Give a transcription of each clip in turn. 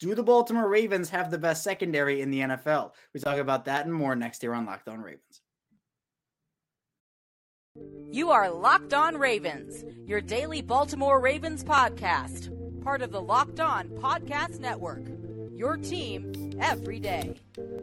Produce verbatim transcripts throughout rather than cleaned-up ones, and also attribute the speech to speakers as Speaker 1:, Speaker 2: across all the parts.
Speaker 1: Do the Baltimore Ravens have the best secondary in the N F L? We talk about that and more next year on Locked On Ravens.
Speaker 2: You are Locked On Ravens, your daily Baltimore Ravens podcast, part of the Locked On Podcast Network, your team every day.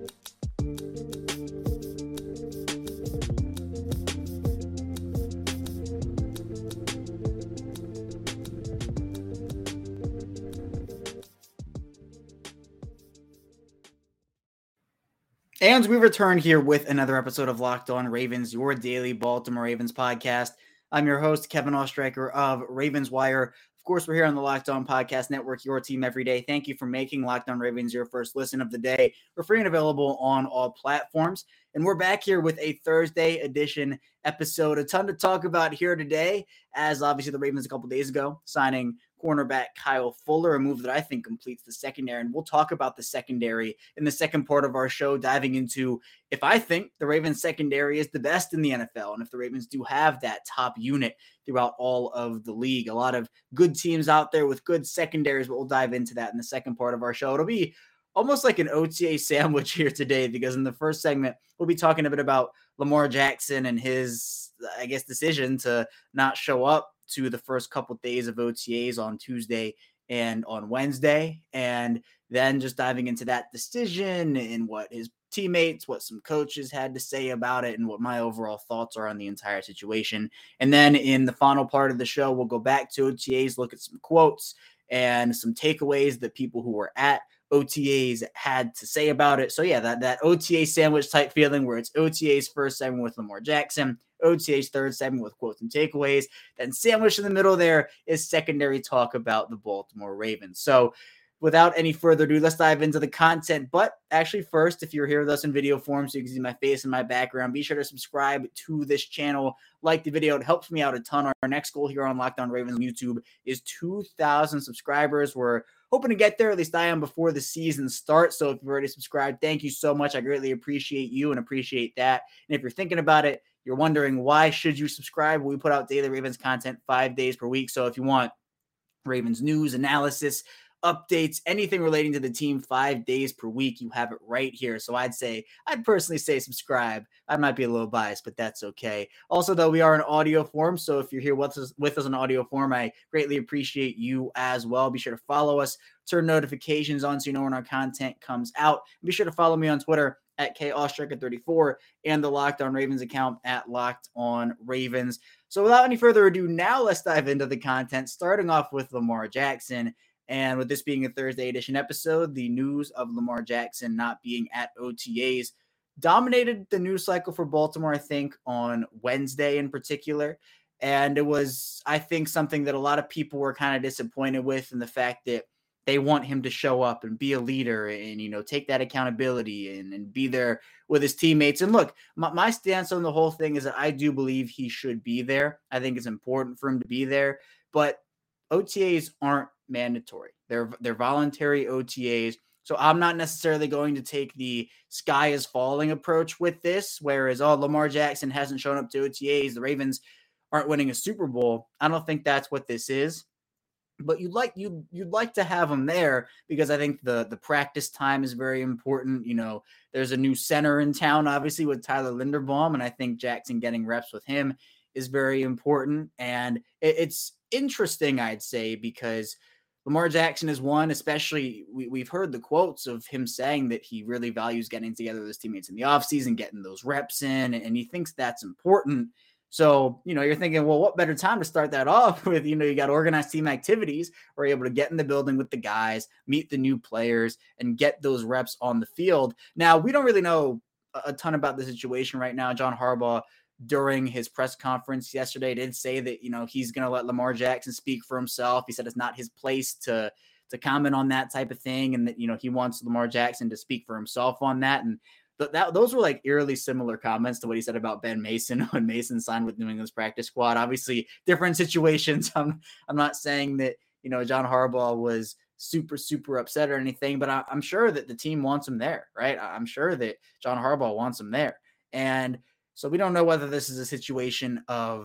Speaker 1: And we return here with another episode of Locked On Ravens, your daily Baltimore Ravens podcast. I'm your host, Kevin Ostreicher of Ravens Wire. Of course, we're here on the Locked On Podcast Network, your team every day. Thank you for making Locked On Ravens your first listen of the day. We're free and available on all platforms. And we're back here with a Thursday edition episode. A ton to talk about here today, as obviously the Ravens a couple days ago signing cornerback Kyle Fuller, a move that I think completes the secondary. And we'll talk about the secondary in the second part of our show, diving into if I think the Ravens secondary is the best in the N F L and if the Ravens do have that top unit throughout all of the league. A lot of good teams out there with good secondaries, but we'll dive into that in the second part of our show. It'll be almost like an O T A sandwich here today, because in the first segment, we'll be talking a bit about Lamar Jackson and his, I guess, decision to not show up to the first couple of days of O T As on Tuesday and on Wednesday, and then just diving into that decision and what his teammates, what some coaches had to say about it, and what my overall thoughts are on the entire situation. And then in the final part of the show, we'll go back to O T As, look at some quotes and some takeaways that people who were at O T As had to say about it. So yeah, that, that O T A sandwich type feeling where it's O T A's first segment with Lamar Jackson, O T A's third segment with quotes and takeaways. Then sandwich in the middle there is secondary talk about the Baltimore Ravens. So without any further ado, let's dive into the content. But actually first, if you're here with us in video form so you can see my face and my background, be sure to subscribe to this channel. Like the video. It helps me out a ton. Our next goal here on Locked On Ravens on YouTube is two thousand subscribers. We're hoping to get there, at least I am, before the season starts. So if you've already subscribed, thank you so much. I greatly appreciate you and appreciate that. And if you're thinking about it, you're wondering why should you subscribe? We put out daily Ravens content five days per week. So if you want Ravens news, analysis, updates, anything relating to the team five days per week, you have it right here. So I'd say, I'd personally say subscribe. I might be a little biased, but that's okay. Also, though, we are in audio form. So if you're here with us, with us in audio form, I greatly appreciate you as well. Be sure to follow us, turn notifications on so you know when our content comes out. Be sure to follow me on Twitter at K Ostreicher thirty-four and the Locked On Ravens account at Locked On Ravens. So without any further ado, now let's dive into the content, starting off with Lamar Jackson. And with this being a Thursday edition episode, the news of Lamar Jackson not being at O T As dominated the news cycle for Baltimore, I think, on Wednesday in particular. And it was, I think, something that a lot of people were kind of disappointed with, in the fact that they want him to show up and be a leader and, you know, take that accountability and, and be there with his teammates. And look, my, my stance on the whole thing is that I do believe he should be there. I think it's important for him to be there, but O T As aren't mandatory. They're they're voluntary O T As. So I'm not necessarily going to take the sky is falling approach with this, whereas, oh, Lamar Jackson hasn't shown up to O T As, the Ravens aren't winning a Super Bowl. I don't think that's what this is. But you'd like you you'd like to have him there, because I think the the practice time is very important. You know, there's a new center in town, obviously, with Tyler Linderbaum, and I think Jackson getting reps with him is very important. And it, it's interesting, I'd say, because Lamar Jackson is one, especially we, we've heard the quotes of him saying that he really values getting together with his teammates in the offseason, getting those reps in, and he thinks that's important. So, you know, you're thinking, well, what better time to start that off with? You know, you got organized team activities where you're able to get in the building with the guys, meet the new players, and get those reps on the field. Now, we don't really know a ton about the situation right now. John Harbaugh, during his press conference yesterday, did say that, you know, he's going to let Lamar Jackson speak for himself. He said it's not his place to to comment on that type of thing, and that, you know, he wants Lamar Jackson to speak for himself on that. And th- that those were like eerily similar comments to what he said about Ben Mason when Mason signed with New England's practice squad. Obviously, different situations. I'm I'm not saying that, you know, John Harbaugh was super, super upset or anything, but I, I'm sure that the team wants him there, right? I'm sure that John Harbaugh wants him there. And so we don't know whether this is a situation of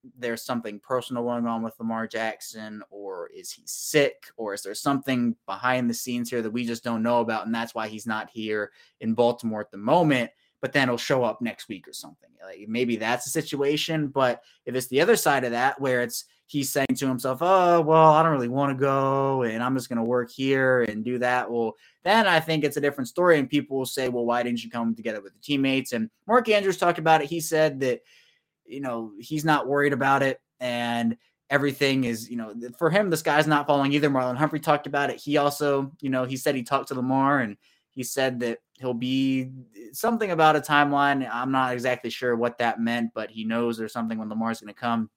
Speaker 1: there's something personal going on with Lamar Jackson, or is he sick, or is there something behind the scenes here that we just don't know about, and that's why he's not here in Baltimore at the moment, but then he'll show up next week or something. Like maybe that's a situation, but if it's the other side of that where it's he's saying to himself, oh, well, I don't really want to go and I'm just going to work here and do that, well, then I think it's a different story, and people will say, well, why didn't you come together with the teammates? And Mark Andrews talked about it. He said that, you know, he's not worried about it, and everything is, you know, for him, the sky's not falling either. Marlon Humphrey talked about it. He also, you know, he said he talked to Lamar, and he said that he'll be something about a timeline. I'm not exactly sure what that meant, but he knows there's something when Lamar's going to come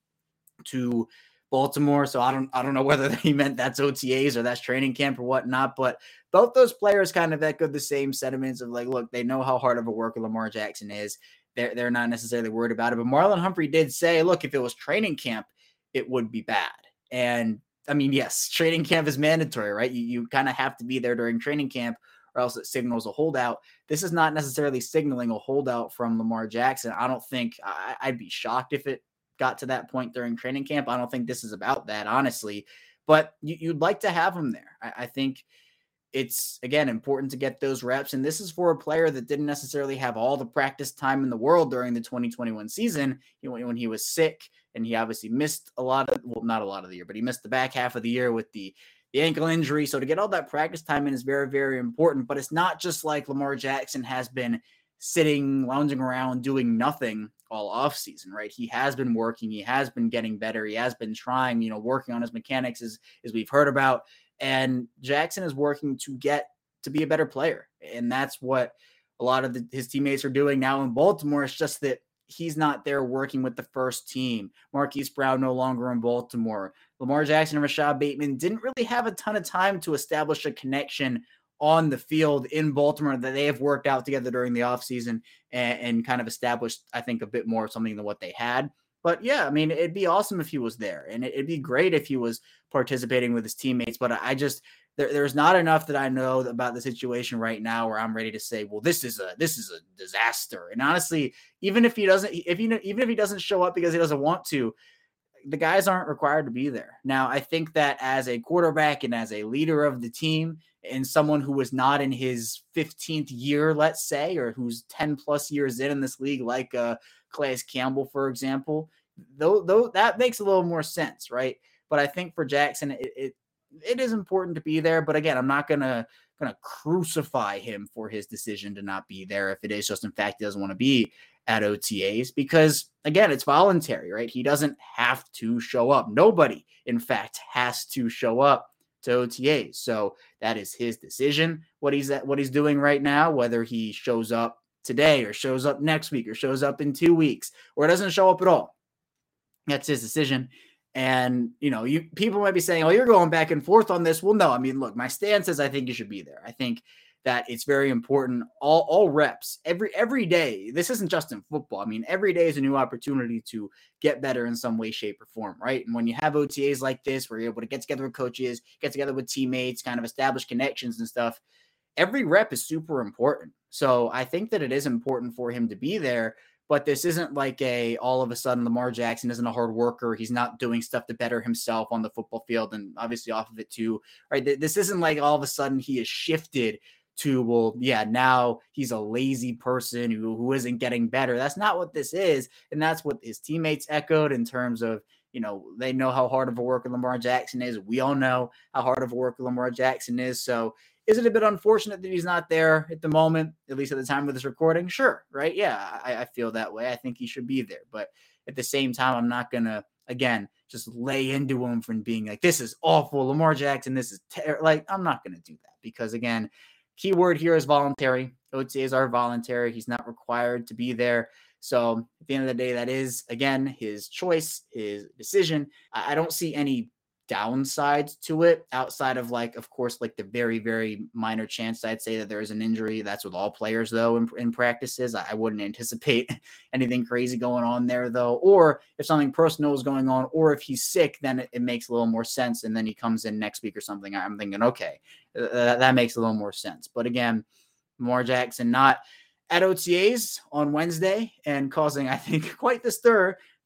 Speaker 1: to Baltimore. So I don't, I don't know whether he meant that's O T As or that's training camp or whatnot, but both those players kind of echoed the same sentiments of like, look, they know how hard of a worker Lamar Jackson is. They're, they're not necessarily worried about it. But Marlon Humphrey did say, look, if it was training camp, it would be bad. And I mean, yes, training camp is mandatory, right? You, you kind of have to be there during training camp or else it signals a holdout. This is not necessarily signaling a holdout from Lamar Jackson. I don't think I, I'd be shocked if it got to that point during training camp. I don't think this is about that, honestly, but you, you'd like to have him there. I, I think it's, again, important to get those reps. And this is for a player that didn't necessarily have all the practice time in the world during the twenty twenty-one season, you know, when he was sick, and he obviously missed a lot of, well, not a lot of the year, but he missed the back half of the year with the, the ankle injury. So to get all that practice time in is very, very important, but it's not just like Lamar Jackson has been sitting, lounging around, doing nothing all off season, right? He has been working. He has been getting better. He has been trying, you know, working on his mechanics as, as we've heard about. And Jackson is working to get to be a better player. And that's what a lot of the, his teammates are doing now in Baltimore. It's just that he's not there working with the first team. Marquise Brown no longer in Baltimore. Lamar Jackson and Rashad Bateman didn't really have a ton of time to establish a connection on the field in Baltimore that they have worked out together during the offseason and, and kind of established, I think, a bit more of something than what they had. But yeah, I mean, it'd be awesome if he was there, and it'd be great if he was participating with his teammates. But I just, there, there's not enough that I know about the situation right now where I'm ready to say, well, this is a, this is a disaster. And honestly, even if he doesn't, if he, even if he doesn't show up because he doesn't want to, the guys aren't required to be there. Now, I think that as a quarterback and as a leader of the team and someone who was not in his fifteenth year, let's say, or who's ten plus years in in this league, like uh, Calais Campbell, for example, though, though that makes a little more sense, right? But I think for Jackson, it, it, it is important to be there. But again, I'm not going to going to crucify him for his decision to not be there if it is just, in fact, he doesn't want to be at O T As, because again, it's voluntary, right? He doesn't have to show up. Nobody, in fact, has to show up to O T As. So that is his decision, what he's at, what he's doing right now, whether he shows up today or shows up next week or shows up in two weeks or doesn't show up at all. That's his decision. And, you know, you people might be saying, oh, you're going back and forth on this. Well, no, I mean, look, my stance is I think you should be there. I think that it's very important. All, all reps, every every day. This isn't just in football. I mean, every day is a new opportunity to get better in some way, shape, or form, right? And when you have O T As like this, where you're able to get together with coaches, get together with teammates, kind of establish connections and stuff, every rep is super important. So I think that it is important for him to be there. But this isn't like a, all of a sudden Lamar Jackson isn't a hard worker. He's not doing stuff to better himself on the football field and obviously off of it too, right? This isn't like all of a sudden he is shifted to, well, yeah, now he's a lazy person who, who isn't getting better. That's not what this is. And that's what his teammates echoed in terms of, you know, they know how hard of a worker Lamar Jackson is. We all know how hard of a worker Lamar Jackson is. So is it a bit unfortunate that he's not there at the moment, at least at the time of this recording? Sure, right? Yeah, I, I feel that way. I think he should be there. But at the same time, I'm not going to, again, just lay into him from being like, this is awful, Lamar Jackson, this is terrible. Like, I'm not going to do that because, again, key word here is voluntary. O T As are voluntary. He's not required to be there. So at the end of the day, that is, again, his choice, his decision. I, I don't see any downsides to it outside of, like, of course, like the very, very minor chance I'd say that there is an injury. That's with all players, though, in, in practices. I, I wouldn't anticipate anything crazy going on there, though. Or if something personal is going on, or if he's sick, then it, it makes a little more sense. And then he comes in next week or something. I'm thinking, okay, uh, that makes a little more sense. But again, Lamar Jackson not at O T As on Wednesday and causing, I think, quite the stir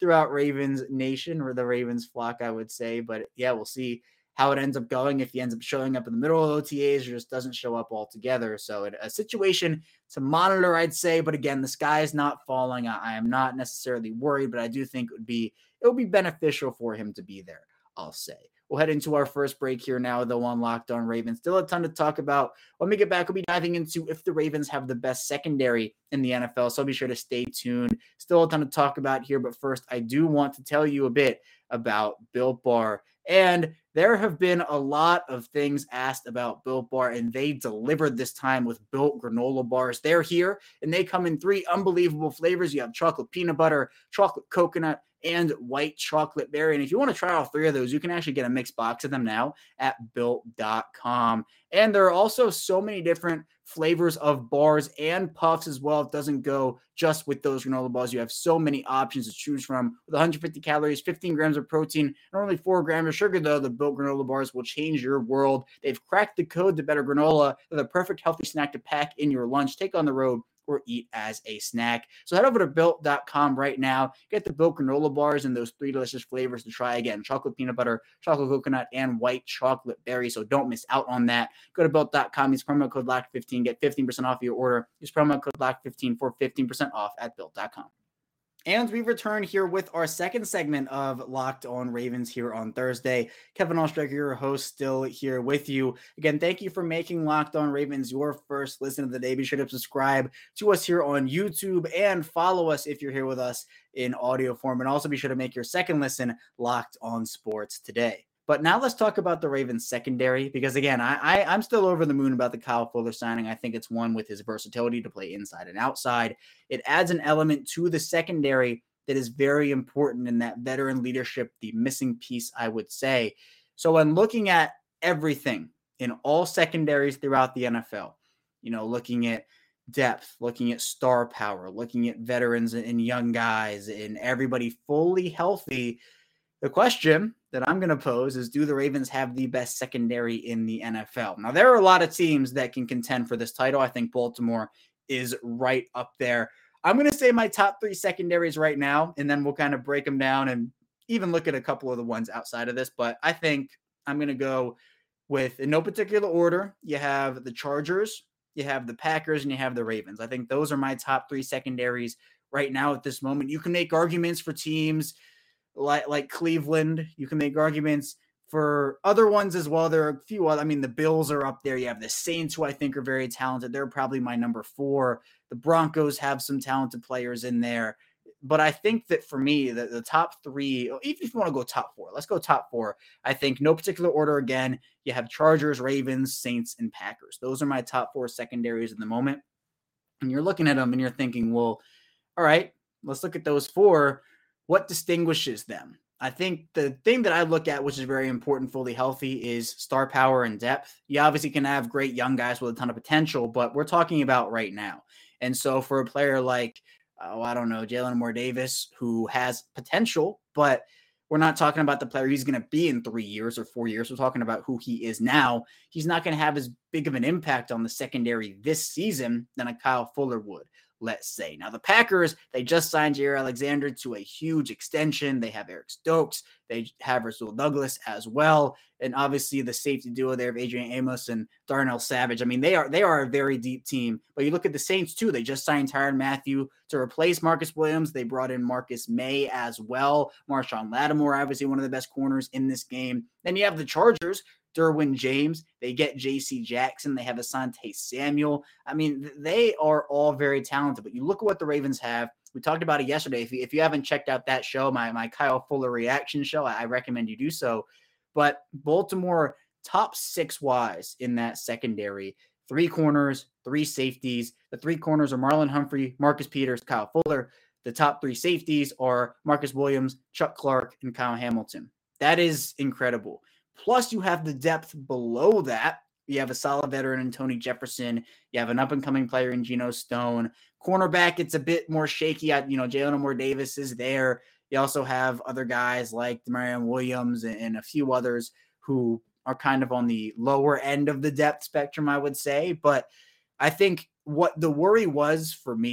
Speaker 1: throughout Ravens Nation, or the Ravens flock, I would say. But yeah, we'll see how it ends up going, if he ends up showing up in the middle of O T As or just doesn't show up altogether. So it, a situation to monitor, I'd say. But again, the sky is not falling. I, I am not necessarily worried, but I do think it would be it would be beneficial for him to be there, I'll say. We'll head into our first break here now, though, on Locked On Ravens. Still a ton to talk about. When we get back, we'll be diving into if the Ravens have the best secondary in the N F L, so be sure to stay tuned. Still a ton to talk about here, but first, I do want to tell you a bit about Built Bar. And there have been a lot of things asked about Built Bar, and they delivered this time with Built granola bars. They're here, and they come in three unbelievable flavors. You have chocolate peanut butter, chocolate coconut, and white chocolate berry. And if you want to try all three of those, you can actually get a mixed box of them now at built dot com. And there are also so many different flavors of bars and puffs as well. It doesn't go just with those granola bars. You have so many options to choose from with one hundred fifty calories, fifteen grams of protein, and only four grams of sugar, though. The Built granola bars will change your world. They've cracked the code to better granola. They're the perfect healthy snack to pack in your lunch, take on the road, or eat as a snack. So head over to built dot com right now. Get the Built granola bars and those three delicious flavors to try again: chocolate peanut butter, chocolate coconut, and white chocolate berry. So don't miss out on that. Go to built dot com. Use promo code locked fifteen. Get fifteen percent off your order. Use promo code locked fifteen for fifteen percent off at built dot com. And we return here with our second segment of Locked On Ravens here on Thursday. Kevin Oestreicher, your host, still here with you. Again, thank you for making Locked On Ravens your first listen of the day. Be sure to subscribe to us here on YouTube and follow us if you're here with us in audio form. And also be sure to make your second listen Locked On Sports today. But now let's talk about the Ravens secondary, because again, I, I, I'm still over the moon about the Kyle Fuller signing. I think it's one with his versatility to play inside and outside. It adds an element to the secondary that is very important in that veteran leadership, the missing piece, I would say. So when looking at everything in all secondaries throughout the N F L, you know, looking at depth, looking at star power, looking at veterans and young guys and everybody fully healthy, the question that I'm going to pose is, do the Ravens have the best secondary in the N F L? Now, there are a lot of teams that can contend for this title. I think Baltimore is right up there. I'm going to say my top three secondaries right now, and then we'll kind of break them down and even look at a couple of the ones outside of this. But I think I'm going to go with, in no particular order, you have the Chargers, you have the Packers, and you have the Ravens. I think those are my top three secondaries right now at this moment. You can make arguments for teams like like Cleveland. You can make arguments for other ones as well. There are a few other, I mean, the Bills are up there. You have the Saints, who I think are very talented. They're probably my number four. The Broncos have some talented players in there. But I think that for me, the, the top three, even if you want to go top four, let's go top four. I think no particular order again. You have Chargers, Ravens, Saints, and Packers. Those are my top four secondaries in the moment. And you're looking at them and you're thinking, well, all right, let's look at those four. What distinguishes them? I think the thing that I look at, which is very important, fully healthy, is star power and depth. You obviously can have great young guys with a ton of potential, but we're talking about right now. And so for a player like, oh, I don't know, Jalen Moore Davis, who has potential, but we're not talking about the player he's going to be in three years or four years. We're talking about who he is now. He's not going to have as big of an impact on the secondary this season than a Kyle Fuller would, let's say. Now, the Packers, they just signed Jaire Alexander to a huge extension. They have Eric Stokes. They have Rasul Douglas as well. And obviously the safety duo there of Adrian Amos and Darnell Savage. I mean, they are they are a very deep team. But you look at the Saints, too. They just signed Tyrann Mathieu to replace Marcus Williams. They brought in Marcus May as well. Marshawn Lattimore, obviously one of the best corners in this game. Then you have the Chargers, Derwin James. They get J C Jackson. They have Asante Samuel. I mean, they are all very talented. But you look at what the Ravens have. We talked about it yesterday. If you, if you haven't checked out that show, my, my Kyle Fuller reaction show, I, I recommend you do so. But Baltimore, top six-wise in that secondary. Three corners, three safeties. The three corners are Marlon Humphrey, Marcus Peters, Kyle Fuller. The top three safeties are Marcus Williams, Chuck Clark, and Kyle Hamilton. That is incredible. Plus, you have the depth below that. You have a solid veteran in Tony Jefferson. You have an up-and-coming player in Geno Stone. Cornerback, it's a bit more shaky. You know, Jalen Moore Davis is there. You also have other guys like Demarion Williams and, and a few others who are kind of on the lower end of the depth spectrum, I would say. But I think what the worry was for me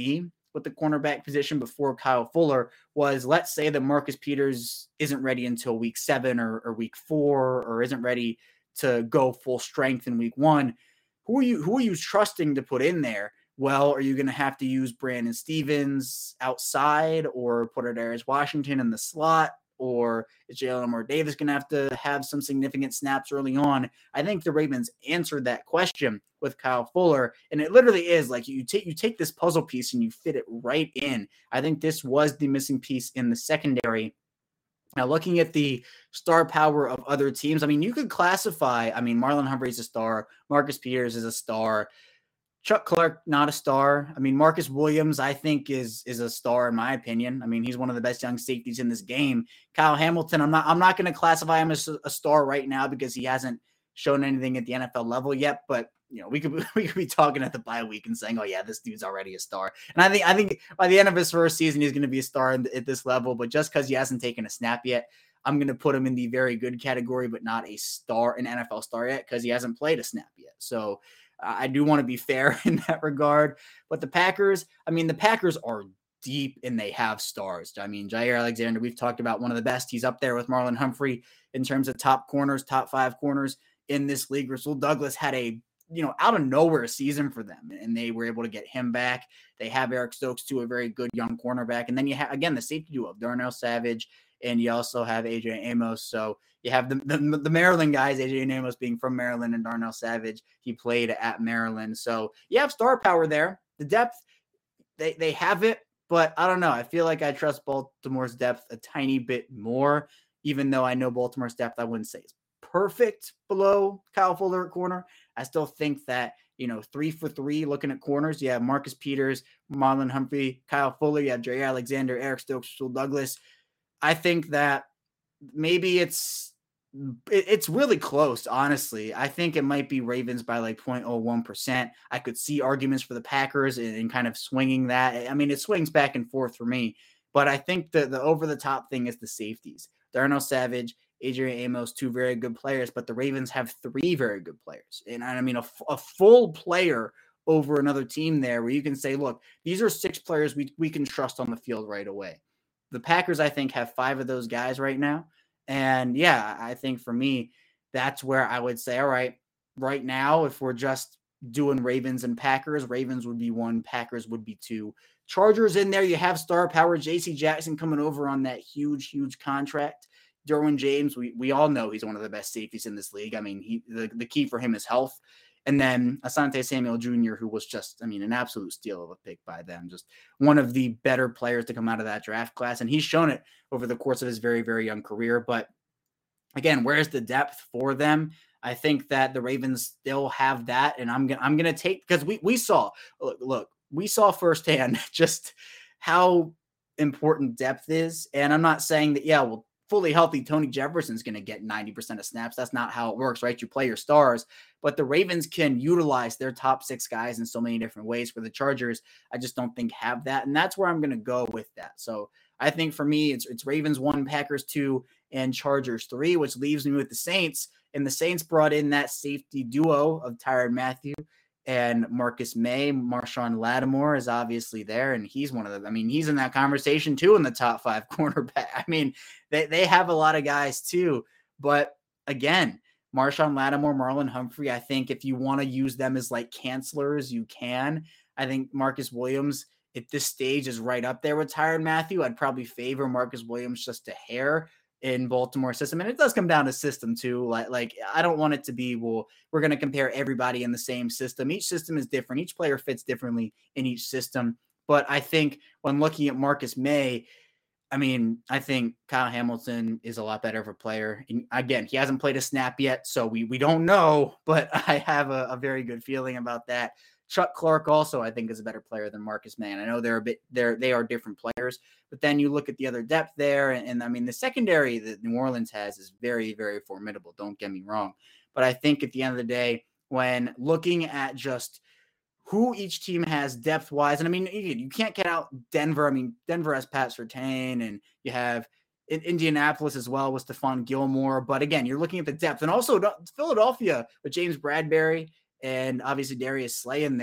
Speaker 1: with the cornerback position before Kyle Fuller was, let's say that Marcus Peters isn't ready until week seven or, or week four, or isn't ready to go full strength in week one. Who are you, who are you trusting to put in there? Well, are you going to have to use Brandon Stevens outside or put Darius Washington in the slot? Or is Jalen Moore Davis going to have to have some significant snaps early on? I think the Ravens answered that question with Kyle Fuller. And it literally is like you take you take this puzzle piece and you fit it right in. I think this was the missing piece in the secondary. Now, looking at the star power of other teams, I mean, you could classify, I mean, Marlon Humphrey's a star. Marcus Peters is a star. Chuck Clark, not a star. I mean, Marcus Williams, I think, is is a star in my opinion. I mean, he's one of the best young safeties in this game. Kyle Hamilton, I'm not I'm not going to classify him as a star right now because he hasn't shown anything at the N F L level yet. But you know, we could we could be talking at the bye week and saying, oh yeah, this dude's already a star. And I think I think by the end of his first season, he's going to be a star at this level. But just because he hasn't taken a snap yet, I'm going to put him in the very good category, but not a star, an N F L star yet, because he hasn't played a snap yet. So I do want to be fair in that regard. But the Packers, I mean, the Packers are deep and they have stars. I mean, Jaire Alexander, we've talked about, one of the best. He's up there with Marlon Humphrey in terms of top corners, top five corners in this league. Rasul Douglas had a, you know, out of nowhere season for them, and they were able to get him back. They have Eric Stokes, too, a very good young cornerback. And then you have, again, the safety duo of Darnell Savage, and you also have A J Amos. So you have the, the, the Maryland guys, A J Amos being from Maryland, and Darnell Savage, he played at Maryland. So you have star power there. The depth, they, they have it, but I don't know. I feel like I trust Baltimore's depth a tiny bit more, even though I know Baltimore's depth, I wouldn't say is perfect below Kyle Fuller at corner. I still think that, you know, three for three looking at corners, you have Marcus Peters, Marlon Humphrey, Kyle Fuller, you have Jaire Alexander, Eric Stokes, Rasul Douglas. I think that maybe it's it's really close, honestly. I think it might be Ravens by like zero point zero one percent. I could see arguments for the Packers and, and kind of swinging that. I mean, it swings back and forth for me. But I think the, the over-the-top thing is the safeties. Darnell Savage, A J Amos, two very good players, but the Ravens have three very good players. And I mean, a, a full player over another team there where you can say, look, these are six players we, we can trust on the field right away. The Packers, I think, have five of those guys right now. And yeah, I think for me, that's where I would say, all right, right now, if we're just doing Ravens and Packers, Ravens would be one, Packers would be two. Chargers in there, you have star power, J C Jackson coming over on that huge, huge contract. Derwin James, we, we all know he's one of the best safeties in this league. I mean, he the, the key for him is health. And then Asante Samuel Junior, who was just, I mean, an absolute steal of a pick by them. Just one of the better players to come out of that draft class. And he's shown it over the course of his very, very young career. But again, where's the depth for them? I think that the Ravens still have that. And I'm going to I'm going to take, because we, we saw, look, look, we saw firsthand just how important depth is. And I'm not saying that, yeah, well, fully healthy Tony Jefferson's going to get ninety percent of snaps. That's not how it works, right? You play your stars, but the Ravens can utilize their top six guys in so many different ways. For the Chargers, I just don't think have that. And that's where I'm going to go with that. So I think for me, it's, it's Ravens one, Packers two, and Chargers three, which leaves me with the Saints. And the Saints brought in that safety duo of Tyrann Mathieu and Marcus May. Marshawn Lattimore is obviously there, and he's one of them. I mean, he's in that conversation too in the top five cornerback. I mean, they, they have a lot of guys too. But again, Marshawn Lattimore, Marlon Humphrey, I think if you want to use them as like cancelers, you can. I think Marcus Williams at this stage is right up there with Tyrann Mathieu. I'd probably favor Marcus Williams just a hair in Baltimore system. And it does come down to system too. Like, like I don't want it to be, well, we're going to compare everybody in the same system. Each system is different. Each player fits differently in each system. But I think when looking at Marcus May, I mean, I think Kyle Hamilton is a lot better of a player. And again, he hasn't played a snap yet, so we, we don't know, but I have a, a very good feeling about that. Chuck Clark also, I think, is a better player than Marcus May. I know they're a bit, they're, they are different players, but then you look at the other depth there. And, and I mean, the secondary that New Orleans has is very, very formidable. Don't get me wrong. But I think at the end of the day, when looking at just who each team has depth wise, and I mean, you, you can't get out Denver. I mean, Denver has Pat Surtain, and you have in Indianapolis as well with Stephon Gilmore. But again, you're looking at the depth, and also Philadelphia with James Bradbury and obviously Darius Slay in there.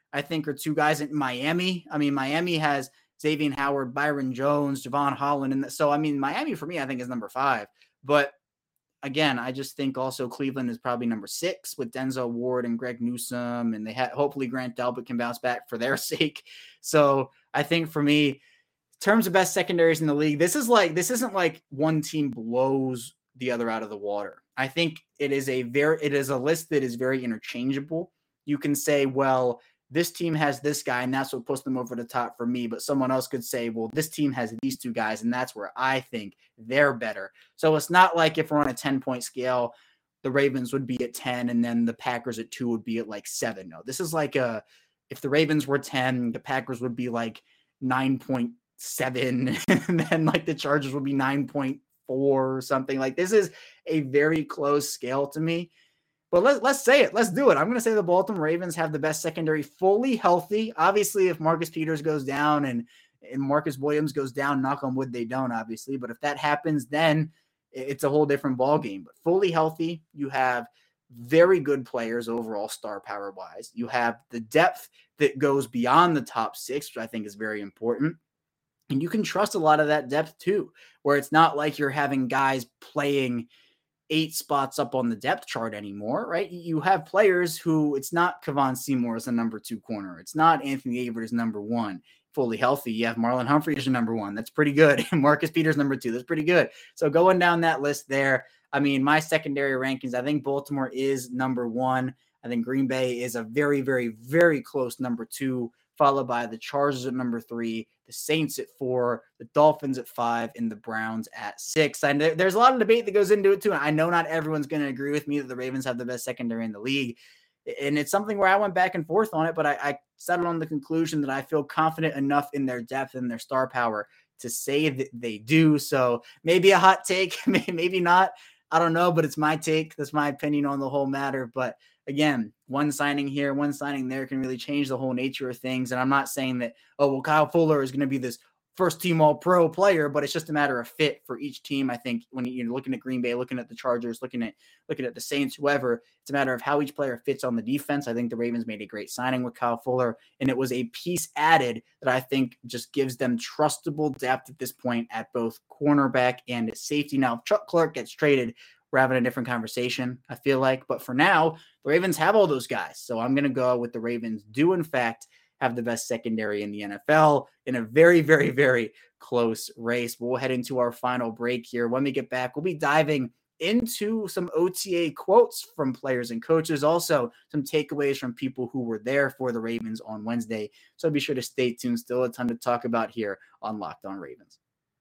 Speaker 1: I think are two guys in Miami. I mean, Miami has Xavier Howard, Byron Jones, Javon Holland. And so, I mean, Miami for me, I think is number five. But again, I just think also Cleveland is probably number six with Denzel Ward and Greg Newsome. And they had hopefully Grant Delpit can bounce back for their sake. So I think for me, in terms of best secondaries in the league, this is like, this isn't like one team blows the other out of the water. I think it is a very, it is a list that is very interchangeable. You can say, well, this team has this guy, and that's what puts them over the top for me. But someone else could say, well, this team has these two guys, and that's where I think they're better. So it's not like if we're on a ten-point scale, the Ravens would be at ten, and then the Packers at two would be at like seven. No, this is like a, if the Ravens were ten, the Packers would be like nine point seven, and then like the Chargers would be nine point four or something. Like this is a very close scale to me. But let's, let's say it. Let's do it. I'm going to say the Baltimore Ravens have the best secondary fully healthy. Obviously, if Marcus Peters goes down and, and Marcus Williams goes down, knock on wood, they don't, obviously. But if that happens, then it's a whole different ballgame. But fully healthy, you have very good players overall, star power-wise. You have the depth that goes beyond the top six, which I think is very important. And you can trust a lot of that depth, too, where it's not like you're having guys playing – eight spots up on the depth chart anymore, right? You have players who it's not Kevon Seymour as the number two corner. It's not Anthony Averett as number one, fully healthy. You have Marlon Humphrey as your number one. That's pretty good. Marcus Peters, number two. That's pretty good. So going down that list there, I mean, my secondary rankings, I think Baltimore is number one. I think Green Bay is a very, very, very close number two, followed by the Chargers at number three, the Saints at four, the Dolphins at five, and the Browns at six. And there's a lot of debate that goes into it too. And I know not everyone's going to agree with me that the Ravens have the best secondary in the league. And it's something where I went back and forth on it, but I, I settled on the conclusion that I feel confident enough in their depth and their star power to say that they do. So maybe a hot take, maybe not. I don't know, but it's my take. That's my opinion on the whole matter. But again, one signing here, one signing there can really change the whole nature of things. And I'm not saying that, oh, well, Kyle Fuller is going to be this first team all pro player, but it's just a matter of fit for each team. I think when you're looking at Green Bay, looking at the Chargers, looking at, looking at the Saints, whoever, it's a matter of how each player fits on the defense. I think the Ravens made a great signing with Kyle Fuller, and it was a piece added that I think just gives them trustable depth at this point at both cornerback and safety. Now, if Chuck Clark gets traded, we're having a different conversation, I feel like. But for now, the Ravens have all those guys. So I'm going to go with the Ravens do, in fact, have the best secondary in the N F L in a very, very, very close race. We'll head into our final break here. When we get back, we'll be diving into some O T A quotes from players and coaches, also some takeaways from people who were there for the Ravens on Wednesday. So be sure to stay tuned. Still a ton to talk about here on Locked On Ravens.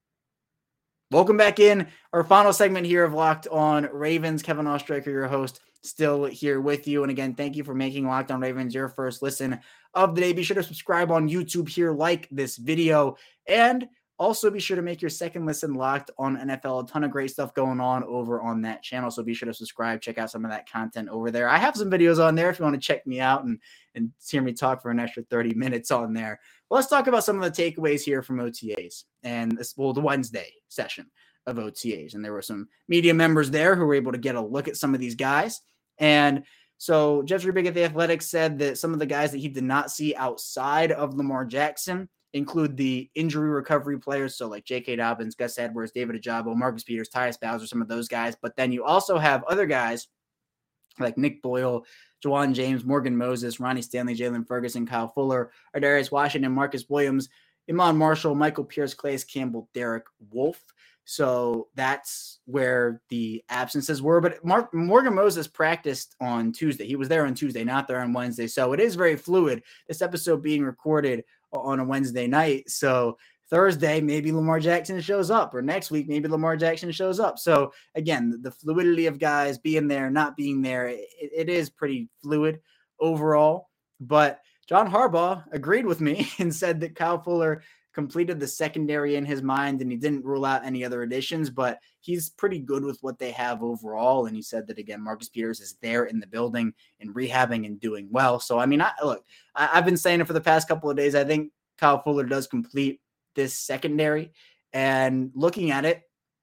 Speaker 1: Welcome back in our final segment here of Locked On Ravens. Kevin Oestreicher, your host, still here with you. And again, thank you for making Locked On Ravens your first listen of the day. Be sure to subscribe on YouTube here, like this video, and also be sure to make your second listen Locked On N F L. A ton of great stuff going on over on that channel. So be sure to subscribe, check out some of that content over there. I have some videos on there if you want to check me out and, and hear me talk for an extra thirty minutes on there. Well, let's talk about some of the takeaways here from O T As and this, well, the Wednesday session of O T As. And there were some media members there who were able to get a look at some of these guys. And so Jeffrey Big at The Athletic said that some of the guys that he did not see outside of Lamar Jackson include the injury recovery players. So like J K. Dobbins, Gus Edwards, David Ajabo, Marcus Peters, Tyus Bowser, some of those guys. But then you also have other guys like Nick Boyle, Jawan James, Morgan Moses, Ronnie Stanley, Jalen Ferguson, Kyle Fuller, Ardarius Washington, Marcus Williams, Iman Marshall, Michael Pierce, Calais Campbell, Derek Wolfe. So that's where the absences were. But Mark, Morgan Moses practiced on Tuesday. He was there on Tuesday, not there on Wednesday. So it is very fluid. This episode being recorded on a Wednesday night. So Thursday, maybe Lamar Jackson shows up, or next week, maybe Lamar Jackson shows up. So again, the, the fluidity of guys being there, not being there, it, it is pretty fluid overall. But John Harbaugh agreed with me and said that Kyle Fuller completed the secondary in his mind, and he didn't rule out any other additions, but he's pretty good with what they have overall. And he said that, again, Marcus Peters is there in the building and rehabbing and doing well. So, I mean, I, look, I, I've been saying it for the past couple of days. I think Kyle Fuller does complete this secondary, and looking at it,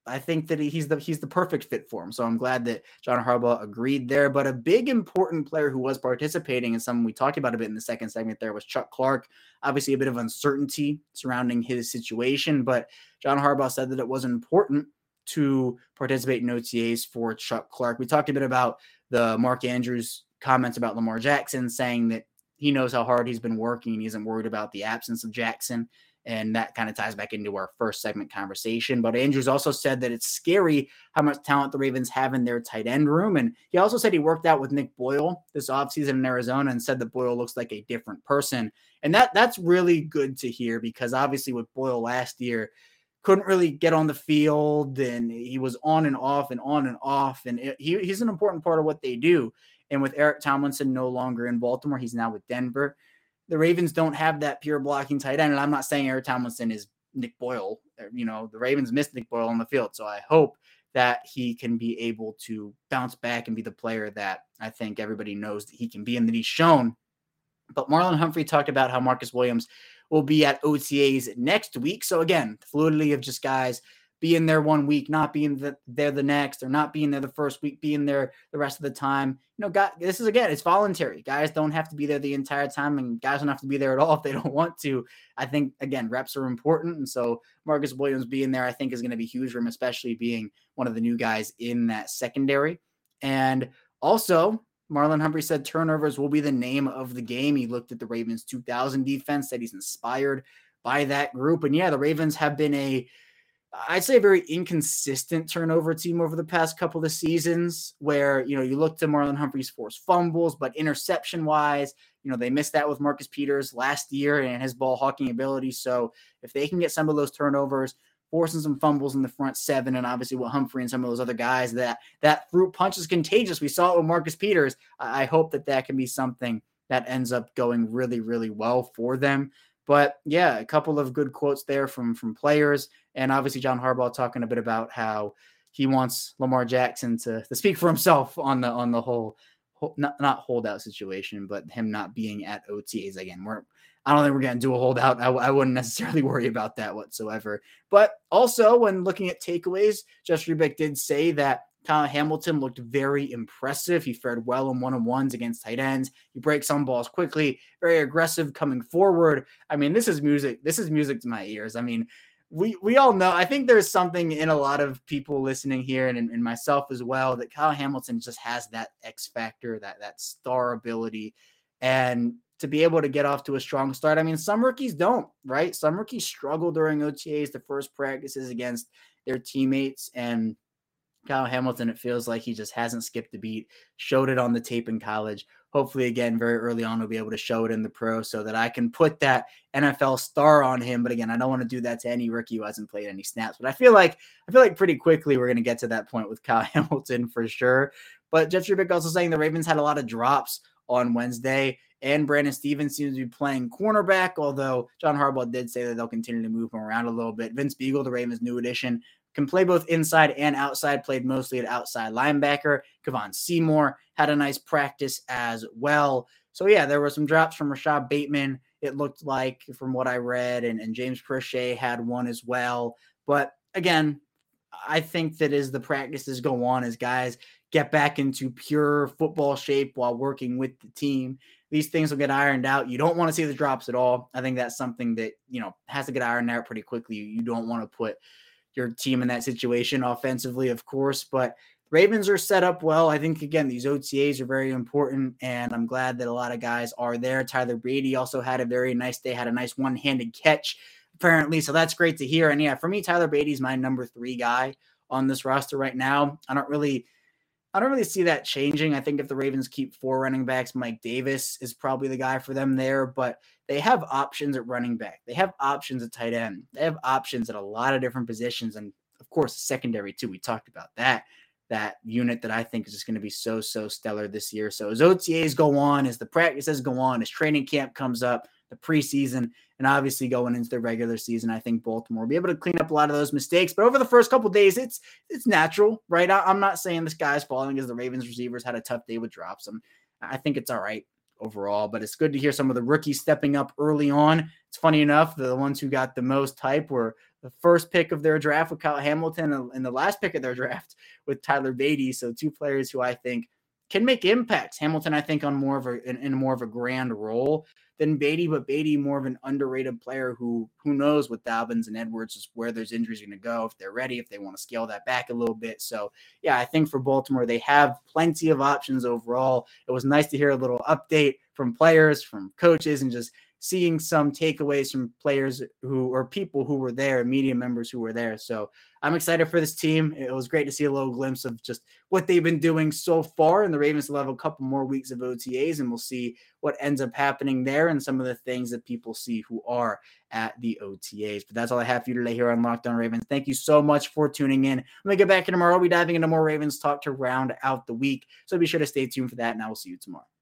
Speaker 1: I think that he's the he's the perfect fit for him. So I'm glad that John Harbaugh agreed there. But a big important player who was participating in something we talked about a bit in the second segment there was Chuck Clark. Obviously a bit of uncertainty surrounding his situation, but John Harbaugh said that it was important to participate in O T As for Chuck Clark. We talked a bit about the Mark Andrews comments about Lamar Jackson, saying that he knows how hard he's been working and he isn't worried about the absence of Jackson. And that kind of ties back into our first segment conversation. But Andrews also said that it's scary how much talent the Ravens have in their tight end room. And he also said he worked out with Nick Boyle this offseason in Arizona and said that Boyle looks like a different person. And that that's really good to hear, because obviously with Boyle last year, couldn't really get on the field and he was on and off and on and off. And it, he, he's an important part of what they do. And with Eric Tomlinson no longer in Baltimore, he's now with Denver. The Ravens don't have that pure blocking tight end. And I'm not saying Eric Tomlinson is Nick Boyle. You know, the Ravens missed Nick Boyle on the field. So I hope that he can be able to bounce back and be the player that I think everybody knows that he can be and that he's shown. But Marlon Humphrey talked about how Marcus Williams will be at O T As next week. So again, the fluidity of just guys being there one week, not being the, there the next, or not being there the first week, being there the rest of the time. You know, God, this is, again, it's voluntary. Guys don't have to be there the entire time, and guys don't have to be there at all if they don't want to. I think, again, reps are important. And so Marcus Williams being there, I think, is going to be huge for him, especially being one of the new guys in that secondary. And also, Marlon Humphrey said turnovers will be the name of the game. He looked at the Ravens two thousand defense, said he's inspired by that group. And yeah, the Ravens have been a, I'd say, a very inconsistent turnover team over the past couple of seasons, where, you know, you look to Marlon Humphrey's forced fumbles, but interception wise, you know, they missed that with Marcus Peters last year and his ball hawking ability. So if they can get some of those turnovers, forcing some fumbles in the front seven, and obviously with Humphrey and some of those other guys, that that fruit punch is contagious. We saw it with Marcus Peters. I hope that that can be something that ends up going really, really well for them. But yeah, a couple of good quotes there from, from players. And obviously John Harbaugh talking a bit about how he wants Lamar Jackson to, to speak for himself on the on the whole, not, not holdout situation, but him not being at O T As again. We're, I don't think we're going to do a holdout. I, I wouldn't necessarily worry about that whatsoever. But also, when looking at takeaways, Jeff Rebick did say that Kyle Hamilton looked very impressive. He fared well in one-on-ones against tight ends. He breaks some balls quickly, very aggressive coming forward. I mean, this is music. This is music to my ears. I mean, we we all know, I think there's something in a lot of people listening here, and, and myself as well, that Kyle Hamilton just has that X factor, that, that star ability. And to be able to get off to a strong start, I mean, some rookies don't, right? Some rookies struggle during O T As, the first practices against their teammates. And Kyle Hamilton, it feels like he just hasn't skipped a beat, showed it on the tape in college. Hopefully, again, very early on, we'll be able to show it in the pro so that I can put that N F L star on him. But again, I don't want to do that to any rookie who hasn't played any snaps. But I feel like I feel like pretty quickly we're going to get to that point with Kyle Hamilton for sure. But Jeff Rebick also saying the Ravens had a lot of drops on Wednesday, and Brandon Stevens seems to be playing cornerback, although John Harbaugh did say that they'll continue to move him around a little bit. Vince Beagle, the Ravens' new addition, can play both inside and outside, played mostly at outside linebacker. Kevon Seymour had a nice practice as well. So, yeah, there were some drops from Rashad Bateman, it looked like, from what I read, and, and James Prochet had one as well. But, again, I think that as the practices go on, as guys get back into pure football shape while working with the team, these things will get ironed out. You don't want to see the drops at all. I think that's something that, you know, has to get ironed out pretty quickly. You don't want to put your team in that situation offensively, of course, but Ravens are set up well. I think, again, these O T As are very important, and I'm glad that a lot of guys are there. Tyler Brady also had a very nice day, had a nice one-handed catch, apparently, so that's great to hear. And yeah, for me, Tyler Brady's my number three guy on this roster right now. I don't really I don't really see that changing. I think if the Ravens keep four running backs, Mike Davis is probably the guy for them there, but they have options at running back. They have options at tight end. They have options at a lot of different positions. And of course, secondary too. We talked about that, that unit that I think is just going to be so, so stellar this year. So as O T As go on, as the practices go on, as training camp comes up, the preseason, and obviously going into the regular season, I think Baltimore will be able to clean up a lot of those mistakes. But over the first couple of days, it's it's natural, right? I, I'm not saying the sky's falling as the Ravens receivers had a tough day with drops. I'm, I think it's all right overall, but it's good to hear some of the rookies stepping up early on. It's funny enough, the ones who got the most hype were the first pick of their draft with Kyle Hamilton and the last pick of their draft with Tyler Beatty. So two players who I think can make impacts. Hamilton, I think, on more of a in, in more of a grand role than Beatty, but Beatty more of an underrated player who who knows with Dobbins and Edwards is where there's injuries going to go, if they're ready, if they want to scale that back a little bit. So yeah, I think for Baltimore, they have plenty of options overall. It was nice to hear a little update from players, from coaches, and just seeing some takeaways from players who or people who were there, media members who were there. So I'm excited for this team. It was great to see a little glimpse of just what they've been doing so far. And the Ravens will have a couple more weeks of O T As, and we'll see what ends up happening there and some of the things that people see who are at the O T As. But that's all I have for you today here on Locked On Ravens. Thank you so much for tuning in. When we get back in tomorrow, we'll be diving into more Ravens talk to round out the week. So be sure to stay tuned for that, and I will see you tomorrow.